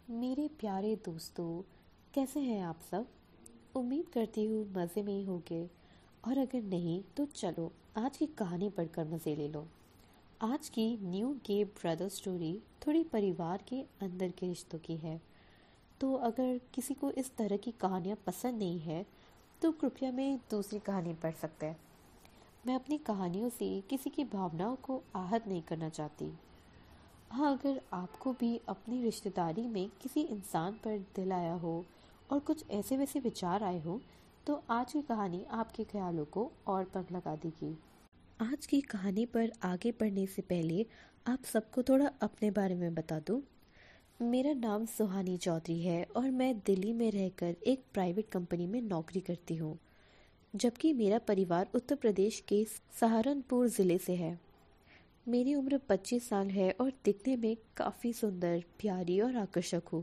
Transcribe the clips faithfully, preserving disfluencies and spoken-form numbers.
मेरे प्यारे दोस्तों, कैसे हैं आप सब? उम्मीद करती हूँ मज़े में ही होंगे। और अगर नहीं तो चलो आज की कहानी पढ़कर मज़े ले लो। आज की न्यू गे ब्रदर स्टोरी थोड़ी परिवार के अंदर के रिश्तों की है। तो अगर किसी को इस तरह की कहानियाँ पसंद नहीं है तो कृपया मैं दूसरी कहानी पढ़ सकते हैं। मैं अपनी कहानियों से किसी की भावनाओं को आहत नहीं करना चाहती। हाँ, अगर आपको भी अपनी रिश्तेदारी में किसी इंसान पर दिल आया हो और कुछ ऐसे वैसे विचार आए हो तो आज की कहानी आपके ख्यालों को और पंख लगा देगी। आज की कहानी पर आगे बढ़ने से पहले आप सबको थोड़ा अपने बारे में बता दूं। मेरा नाम सुहानी चौधरी है और मैं दिल्ली में रहकर एक प्राइवेट कंपनी में नौकरी करती हूँ, जबकि मेरा परिवार उत्तर प्रदेश के सहारनपुर ज़िले से है। मेरी उम्र पच्चीस साल है और दिखने में काफ़ी सुंदर, प्यारी और आकर्षक हूँ।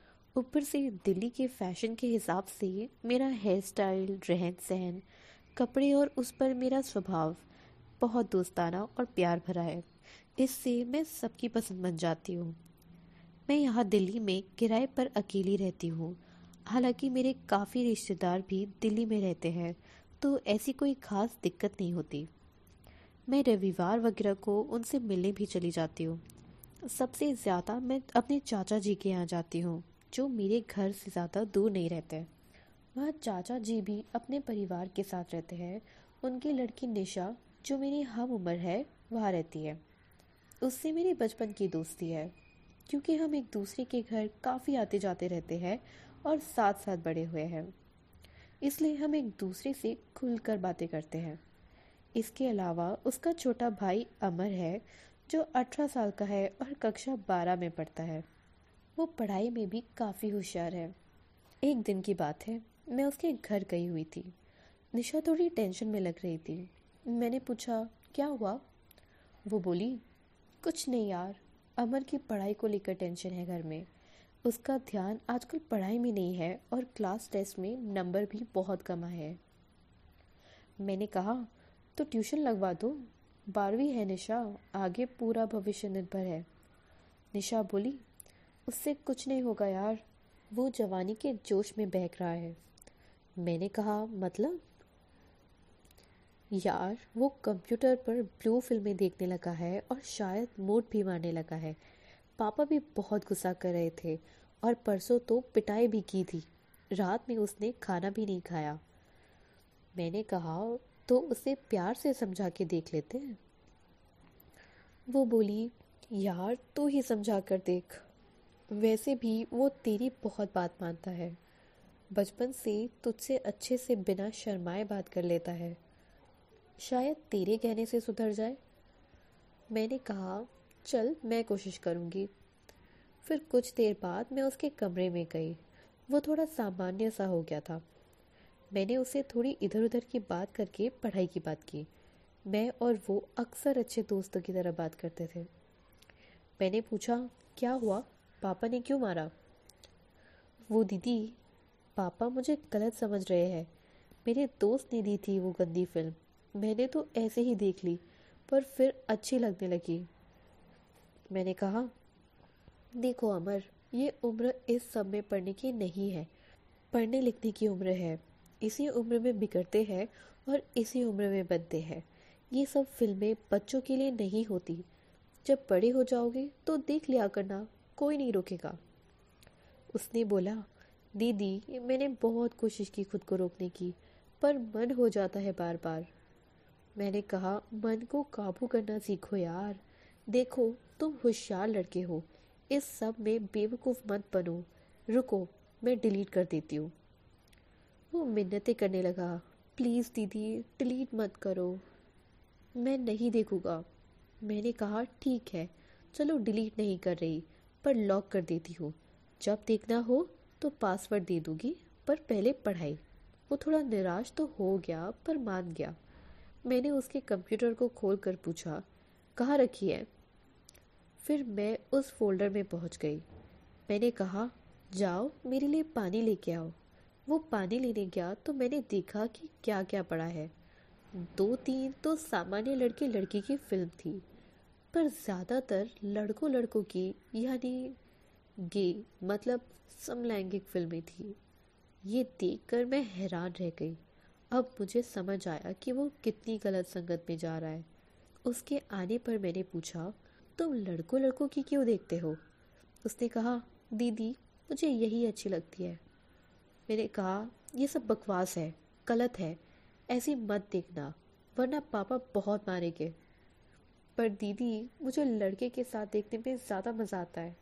ऊपर से दिल्ली के फैशन के हिसाब से मेरा हेयर स्टाइल, रहन सहन, कपड़े और उस पर मेरा स्वभाव बहुत दोस्ताना और प्यार भरा है। इससे मैं सबकी पसंद बन जाती हूँ। मैं यहाँ दिल्ली में किराए पर अकेली रहती हूँ। हालांकि मेरे काफ़ी रिश्तेदार भी दिल्ली में रहते हैं, तो ऐसी कोई ख़ास दिक्कत नहीं होती। मैं रविवार वगैरह को उनसे मिलने भी चली जाती हूँ। सबसे ज़्यादा मैं अपने चाचा जी के यहाँ जाती हूँ, जो मेरे घर से ज़्यादा दूर नहीं रहते। वहाँ चाचा जी भी अपने परिवार के साथ रहते हैं। उनकी लड़की निशा, जो मेरी हम उम्र है, वहाँ रहती है। उससे मेरी बचपन की दोस्ती है, क्योंकि हम एक दूसरे के घर काफ़ी आते जाते रहते हैं और साथ साथ बड़े हुए हैं। इसलिए हम एक दूसरे से खुलकर बातें करते हैं। इसके अलावा उसका छोटा भाई अमर है, जो अठारह साल का है और कक्षा बारह में पढ़ता है। वो पढ़ाई में भी काफ़ी होशियार है। एक दिन की बात है, मैं उसके घर गई हुई थी। निशा थोड़ी टेंशन में लग रही थी। मैंने पूछा, क्या हुआ? वो बोली, कुछ नहीं यार, अमर की पढ़ाई को लेकर टेंशन है घर में। उसका ध्यान आजकल पढ़ाई में नहीं है और क्लास टेस्ट में नंबर भी बहुत कम आए हैं। मैंने कहा, तो ट्यूशन लगवा दो। बारहवीं है निशा, आगे पूरा भविष्य निर्भर है। निशा बोली, उससे कुछ नहीं होगा यार, वो जवानी के जोश में बहक रहा है। मैंने कहा, मतलब? यार, वो कंप्यूटर पर ब्लू फिल्में देखने लगा है और शायद मूड भी मारने लगा है। पापा भी बहुत गुस्सा कर रहे थे और परसों तो पिटाई भी की थी। रात में उसने खाना भी नहीं खाया। मैंने कहा, तो उसे प्यार से समझा के देख लेते हैं। वो बोली, यार तू ही समझा कर देख। वैसे भी वो तेरी बहुत बात मानता है। बचपन से तुझसे अच्छे से बिना शर्माए बात कर लेता है। शायद तेरे कहने से सुधर जाए। मैंने कहा, चल मैं कोशिश करूँगी। फिर कुछ देर बाद मैं उसके कमरे में गई। वो थोड़ा सामान्य सा हो गया था। मैंने उसे थोड़ी इधर उधर की बात करके पढ़ाई की बात की। मैं और वो अक्सर अच्छे दोस्तों की तरह बात करते थे। मैंने पूछा, क्या हुआ, पापा ने क्यों मारा? वो, दीदी, पापा मुझे गलत समझ रहे हैं। मेरे दोस्त ने दी थी वो गंदी फिल्म। मैंने तो ऐसे ही देख ली, पर फिर अच्छी लगने लगी। मैंने कहा, देखो अमर, ये उम्र इस सब में पढ़ने की नहीं है, पढ़ने लिखने की उम्र है। इसी उम्र में बिगड़ते हैं और इसी उम्र में बनते हैं। ये सब फिल्में बच्चों के लिए नहीं होती। जब बड़े हो जाओगे तो देख लिया करना, कोई नहीं रोकेगा। उसने बोला, दीदी मैंने बहुत कोशिश की खुद को रोकने की, पर मन हो जाता है बार बार। मैंने कहा, मन को काबू करना सीखो यार। देखो, तुम होशियार लड़के हो, इस सब में बेवकूफ़ मत बनो। रुको, मैं डिलीट कर देती हूँ। वो मिन्नतें करने लगा, प्लीज़ दीदी डिलीट मत करो, मैं नहीं देखूँगा। मैंने कहा, ठीक है, चलो डिलीट नहीं कर रही, पर लॉक कर देती हूँ। जब देखना हो तो पासवर्ड दे दूँगी, पर पहले पढ़ाई। वो थोड़ा निराश तो हो गया, पर मान गया। मैंने उसके कंप्यूटर को खोल कर पूछा, कहाँ रखी है? फिर मैं उस फोल्डर में पहुँच गई। मैंने कहा, जाओ मेरे लिए पानी लेके आओ। वो पानी लेने गया तो मैंने देखा कि क्या क्या पड़ा है। दो तीन तो सामान्य लड़के लड़की की फिल्म थी, पर ज़्यादातर लड़कों लड़कों की, यानी गे मतलब समलैंगिक फिल्में थी। ये देखकर मैं हैरान रह गई। अब मुझे समझ आया कि वो कितनी गलत संगत में जा रहा है। उसके आने पर मैंने पूछा, तुम लड़कों लड़कों की क्यों देखते हो? उसने कहा, दीदी मुझे यही अच्छी लगती है। मैंने कहा, ये सब बकवास है, गलत है, ऐसी मत देखना वरना पापा बहुत मारेंगे। पर दीदी मुझे लड़के के साथ देखने में ज़्यादा मज़ा आता है।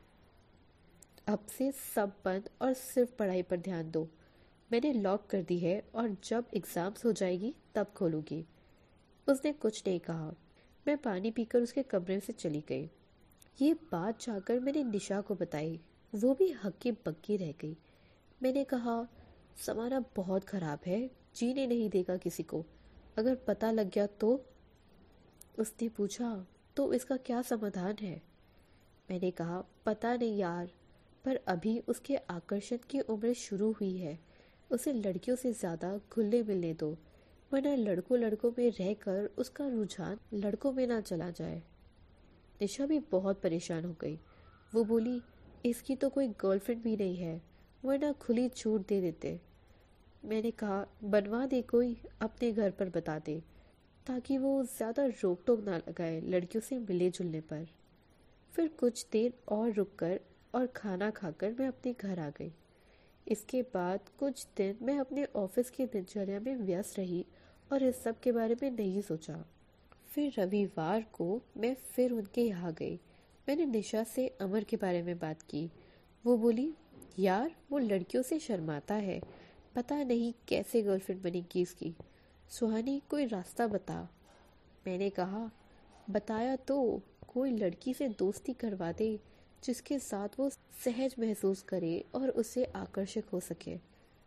अब से सब बंद और सिर्फ पढ़ाई पर ध्यान दो। मैंने लॉक कर दी है और जब एग्ज़ाम्स हो जाएगी तब खोलूंगी। उसने कुछ नहीं कहा। मैं पानी पीकर उसके कमरे से चली गई। ये बात जाकर मैंने निशा को बताई। वो भी हक्की बक्की रह गई। मैंने कहा, समाना बहुत ख़राब है, जीने नहीं देगा किसी को, अगर पता लग गया तो? उसने पूछा, तो इसका क्या समाधान है? मैंने कहा, पता नहीं यार, पर अभी उसके आकर्षण की उम्र शुरू हुई है। उसे लड़कियों से ज़्यादा घुलने मिलने दो, वरना लड़कों लड़कों में रहकर उसका रुझान लड़कों में ना चला जाए। निशा भी बहुत परेशान हो गई। वो बोली, इसकी तो कोई गर्लफ्रेंड भी नहीं है, वरना खुली छूट दे देते। मैंने कहा, बनवा दे कोई, अपने घर पर बता दे, ताकि वो ज़्यादा रोक टोक ना लगाए लड़कियों से मिले जुलने पर। फिर कुछ देर और रुककर और खाना खाकर मैं अपने घर आ गई। इसके बाद कुछ दिन मैं अपने ऑफिस की दिनचर्या में व्यस्त रही और इस सब के बारे में नहीं सोचा। फिर रविवार को मैं फिर उनके यहाँ गई। मैंने निशा से अमर के बारे में बात की। वो बोली, यार वो लड़कियों से शर्माता है, पता नहीं कैसे गर्लफ्रेंड बनेगी इसकी। सुहानी कोई रास्ता बता। मैंने कहा, बताया तो, कोई लड़की से दोस्ती करवा दे जिसके साथ वो सहज महसूस करे और उससे आकर्षक हो सके,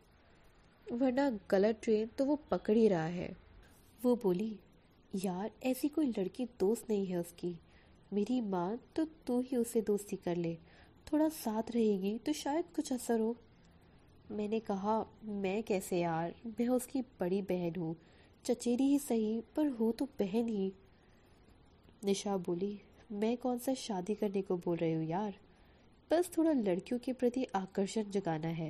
वरना गलत ट्रेन तो वो पकड़ ही रहा है। वो बोली, यार ऐसी कोई लड़की दोस्त नहीं है उसकी। मेरी माँ तो तू ही उससे दोस्ती कर ले, थोड़ा साथ रहेगी तो शायद कुछ असर हो। मैंने कहा, मैं कैसे यार, मैं उसकी बड़ी बहन हूँ, चचेरी ही सही पर हो तो बहन ही। निशा बोली, मैं कौन सा शादी करने को बोल रही हूँ यार, बस थोड़ा लड़कियों के प्रति आकर्षण जगाना है।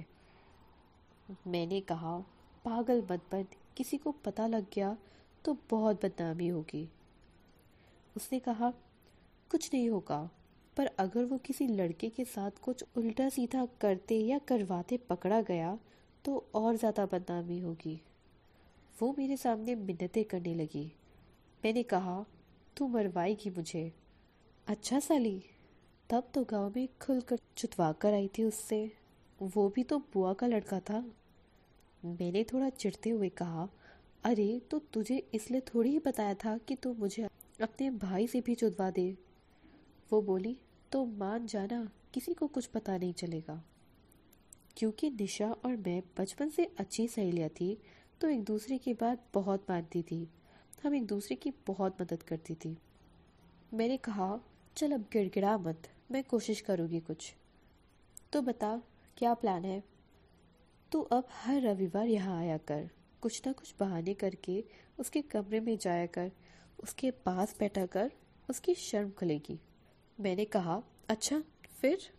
मैंने कहा, पागल मत बन, किसी को पता लग गया तो बहुत बदनामी होगी। उसने कहा, कुछ नहीं होगा, पर अगर वो किसी लड़के के साथ कुछ उल्टा सीधा करते या करवाते पकड़ा गया तो और ज़्यादा बदनामी होगी। वो मेरे सामने मिन्नतें करने लगी। मैंने कहा, तू मरवाएगी मुझे। अच्छा साली, तब तो गांव में खुलकर चुतवा कर आई थी उससे, वो भी तो बुआ का लड़का था। मैंने थोड़ा चिढ़ते हुए कहा, अरे तो तुझे इसलिए थोड़ी ही बताया था कि तू मुझे अपने भाई से भी चुदवा दे। वो बोली, तो मान जाना, किसी को कुछ पता नहीं चलेगा। क्योंकि निशा और मैं बचपन से अच्छी सहेलियाँ थी तो एक दूसरे की बात बहुत मानती थी। हम एक दूसरे की बहुत मदद करती थी। मैंने कहा, चल अब गिड़गिड़ा मत, मैं कोशिश करूँगी कुछ। तो बता, क्या प्लान है? तू अब हर रविवार यहाँ आया कर, कुछ ना कुछ बहाने करके उसके कमरे में जाया कर, उसके पास बैठा कर, उसकी शर्म खुलेगी। मैंने कहा, अच्छा फिर?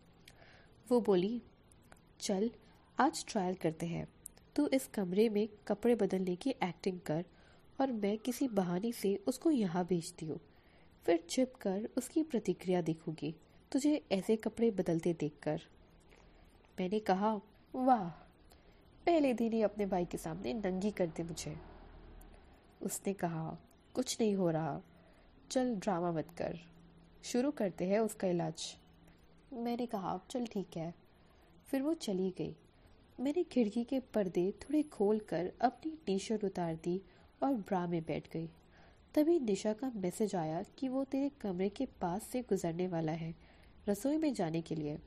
वो बोली, चल आज ट्रायल करते हैं। तू इस कमरे में कपड़े बदलने की एक्टिंग कर और मैं किसी बहाने से उसको यहाँ भेजती हूँ। फिर छिप कर उसकी प्रतिक्रिया देखूंगी तुझे ऐसे कपड़े बदलते देखकर। मैंने कहा, वाह, पहले दिन ही अपने भाई के सामने नंगी कर दे मुझे। उसने कहा, कुछ नहीं हो रहा, चल ड्रामा मत कर, शुरू करते हैं उसका इलाज। मैंने कहा, चल ठीक है। फिर वो चली गई। मैंने खिड़की के पर्दे थोड़े खोल कर अपनी टी शर्ट उतार दी और ब्रा में बैठ गई। तभी निशा का मैसेज आया कि वो तेरे कमरे के पास से गुजरने वाला है, रसोई में जाने के लिए।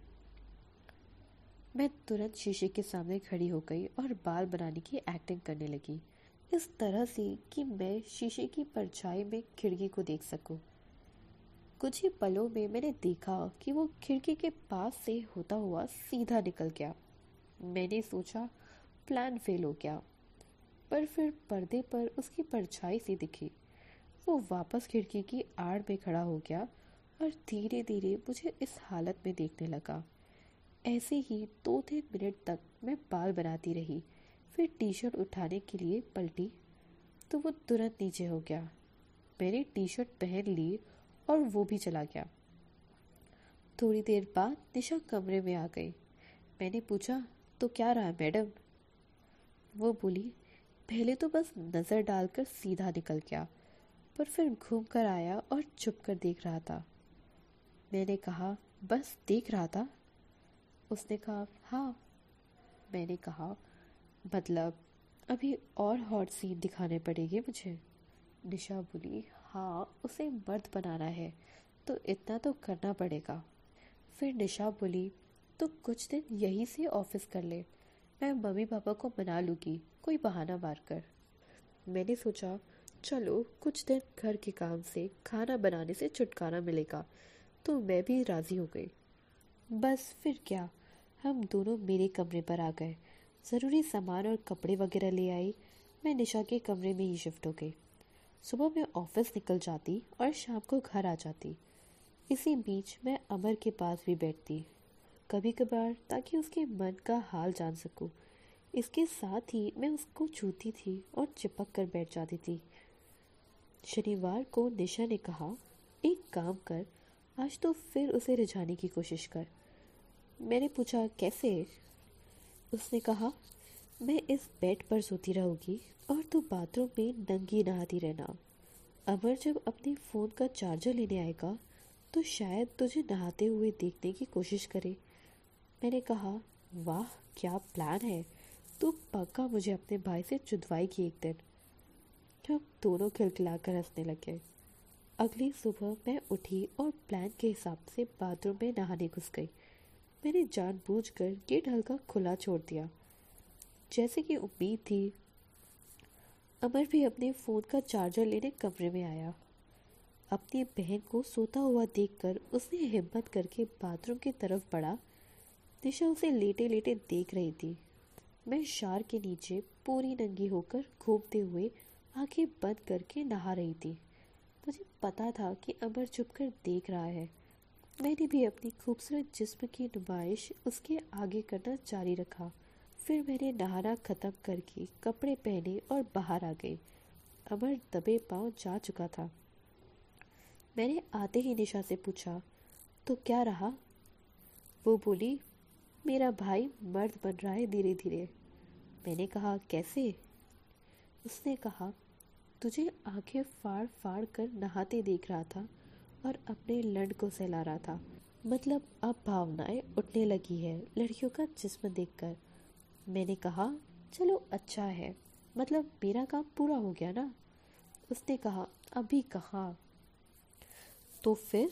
मैं तुरंत शीशे के सामने खड़ी हो गई और बाल बनाने की एक्टिंग करने लगी, इस तरह से कि मैं शीशे की परछाई में खिड़की को देख सकूं। कुछ ही पलों में मैंने देखा कि वो खिड़की के पास से होता हुआ सीधा निकल गया। मैंने सोचा प्लान फेल हो गया, पर फिर पर्दे पर उसकी परछाई सी दिखी। वो वापस खिड़की की आड़ में खड़ा हो गया और धीरे धीरे मुझे इस हालत में देखने लगा। ऐसे ही दो तीन मिनट तक मैं बाल बनाती रही, फिर टी शर्ट उठाने के लिए पलटी तो वो तुरंत नीचे हो गया। मैंने टी शर्ट पहन ली और वो भी चला गया। थोड़ी देर बाद निशा कमरे में आ गई। मैंने पूछा, तो क्या रहा मैडम? वो बोली, पहले तो बस नज़र डालकर सीधा निकल गया, पर फिर घूम कर आया और चुप कर देख रहा था। मैंने कहा, बस देख रहा था? उसने कहा, हाँ। मैंने कहा, मतलब अभी और हॉट सीन दिखाने पड़ेंगे मुझे? निशा बोली, हाँ, उसे मर्द बनाना है तो इतना तो करना पड़ेगा। फिर निशा बोली, तो कुछ दिन यहीं से ऑफिस कर ले, मैं मम्मी पापा को मना लूँगी कोई बहाना मारकर। मैंने सोचा, चलो कुछ दिन घर के काम से, खाना बनाने से छुटकारा मिलेगा, तो मैं भी राज़ी हो गई। बस फिर क्या, हम दोनों मेरे कमरे पर आ गए। ज़रूरी सामान और कपड़े वगैरह ले आई। मैं निशा के कमरे में ही शिफ्ट हो गई। सुबह मैं ऑफिस निकल जाती और शाम को घर आ जाती। इसी बीच मैं अमर के पास भी बैठती, कभी कभार, ताकि उसके मन का हाल जान सकूं। इसके साथ ही मैं उसको छूती थी और चिपक कर बैठ जाती थी। शनिवार को निशा ने कहा, एक काम कर, आज तो फिर उसे रिझाने की कोशिश कर। मैंने पूछा, कैसे? उसने कहा, मैं इस बेड पर सोती रहूंगी और तू बाथरूम में नंगी नहाती रहना। अमर जब अपने फ़ोन का चार्जर लेने आएगा तो शायद तुझे नहाते हुए देखने की कोशिश करे। मैंने कहा, वाह क्या प्लान है, तू पक्का मुझे अपने भाई से चुदवाएगी एक दिन। हम दोनों खिलखिलाकर हंसने लगे। अगली सुबह मैं उठी और प्लान के हिसाब से बाथरूम में नहाने घुस गई। मैंने जानबूझकर गेट हल्का खुला छोड़ दिया। जैसे कि उम्मीद थी, अमर भी अपने फ़ोन का चार्जर लेने कमरे में आया। अपनी बहन को सोता हुआ देखकर उसने हिम्मत करके बाथरूम की तरफ बढ़ा। निशा उसे लेटे लेटे देख रही थी। मैं शार के नीचे पूरी नंगी होकर घूमते हुए आंखें बंद करके नहा रही थी। मुझे पता था कि अमर छुपकर देख रहा है। मैंने भी अपनी खूबसूरत जिस्म की नुमाइश उसके आगे करना जारी रखा। फिर मैंने नहाना खत्म करके कपड़े पहने और बाहर आ गई। अमर दबे पांव जा चुका था। मैंने आते ही निशा से पूछा, तो क्या रहा? वो बोली, मेरा भाई मर्द बन रहा है धीरे धीरे। मैंने कहा, कैसे? उसने कहा, तुझे आंखें फाड़ फाड़ कर नहाते देख रहा था और अपने लड़ को सहला रहा था। मतलब अब भावनाएं उठने लगी है लड़कियों का जिस्म देखकर। मैंने कहा, चलो अच्छा है, मतलब मेरा काम पूरा हो गया ना। उसने कहा, अभी कहाँ? तो फिर?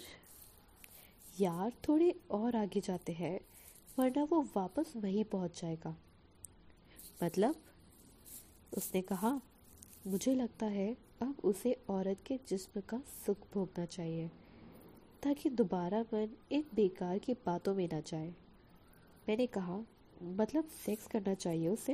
यार थोड़े और आगे जाते हैं, वरना वो वापस वहीं पहुंच जाएगा। मतलब? उसने कहा, मुझे लगता है अब उसे औरत के जिस्म का सुख भोगना चाहिए, ताकि दोबारा मन इन बेकार की बातों में ना जाए। मैंने कहा, मतलब सेक्स करना चाहिए उसे?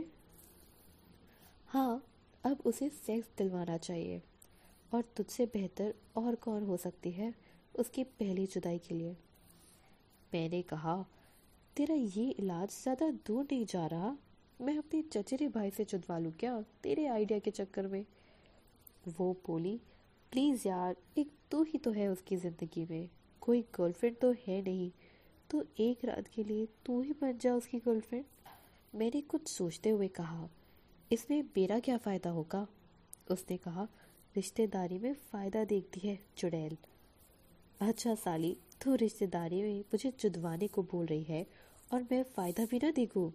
हाँ, अब उसे सेक्स दिलवाना चाहिए। और तुझसे बेहतर और कौन हो सकती है उसकी पहली जुदाई के लिए? मैंने कहा, तेरा ये इलाज ज़्यादा दूर नहीं जा रहा? मैं अपने चचेरे भाई से जुदवा लूँ क्या तेरे आइडिया के चक्कर में? वो बोली, प्लीज़ यार, एक तू ही तो है उसकी ज़िंदगी में, कोई गर्लफ्रेंड तो है नहीं, तो एक रात के लिए तू ही बन जा उसकी गर्लफ्रेंड। मैंने कुछ सोचते हुए कहा, इसमें मेरा क्या फ़ायदा होगा? उसने कहा, रिश्तेदारी में फ़ायदा देखती है चुड़ैल। अच्छा साली, तू रिश्तेदारी में मुझे जुदवाने को बोल रही है और मैं फ़ायदा भी ना देखूं?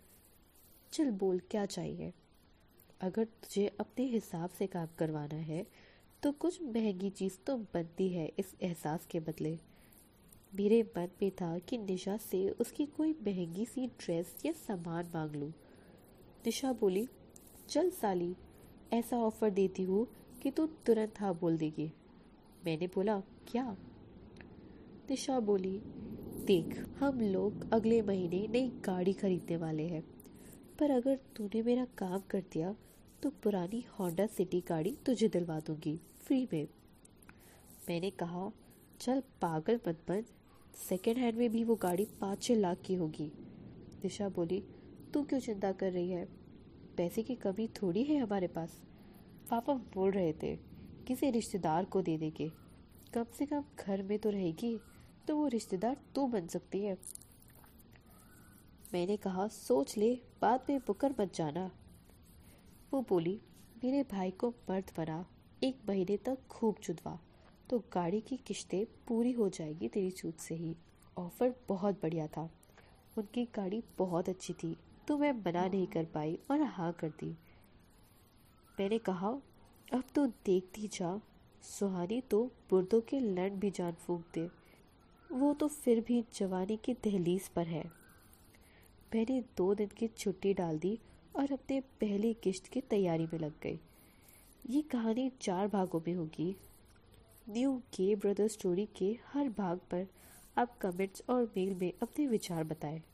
चल बोल, क्या चाहिए? अगर तुझे अपने हिसाब से काम करवाना है तो कुछ महंगी चीज़ तो बनती है इस एहसास के बदले। मेरे मन में था कि निशा से उसकी कोई महंगी सी ड्रेस या सामान मांग लूं। निशा बोली, चल साली, ऐसा ऑफर देती हूँ कि तू तुरंत हाँ बोल देगी। मैंने बोला, क्या? निशा बोली, देख, हम लोग अगले महीने नई गाड़ी खरीदने वाले हैं, पर अगर तूने मेरा काम कर दिया तो पुरानी होंडा सिटी गाड़ी तुझे दिलवा दूंगी फ्री में। मैंने कहा, चल पागल मत बन, सेकेंड हैंड में भी वो गाड़ी पाँच छः लाख की होगी। दिशा बोली, तू क्यों चिंता कर रही है, पैसे की कमी थोड़ी है हमारे पास। पापा बोल रहे थे किसी रिश्तेदार को दे देंगे, कम से कम घर में तो रहेगी, तो वो रिश्तेदार तू बन सकती है। मैंने कहा सोच ले, बाद में मुकर मत जाना। वो बोली, मेरे भाई को मर्द बना, एक महीने तक खूब चुदवा, तो गाड़ी की किश्तें पूरी हो जाएगी तेरी सूद से ही। ऑफर बहुत बढ़िया था, उनकी गाड़ी बहुत अच्छी थी, तो मैं मना नहीं कर पाई और हाँ कर दी। मैंने कहा अब तो देखती जा, सुहानी तो बुर्दों के लंड भी जान फूंक दे, वो तो फिर भी जवानी की दहलीज पर है। मैंने दो दिन की छुट्टी डाल दी और अपने पहली किश्त की तैयारी में लग गई। ये कहानी चार भागों में होगी। न्यू के ब्रदर स्टोरी के हर भाग पर आप कमेंट्स और मेल में अपने विचार बताएं।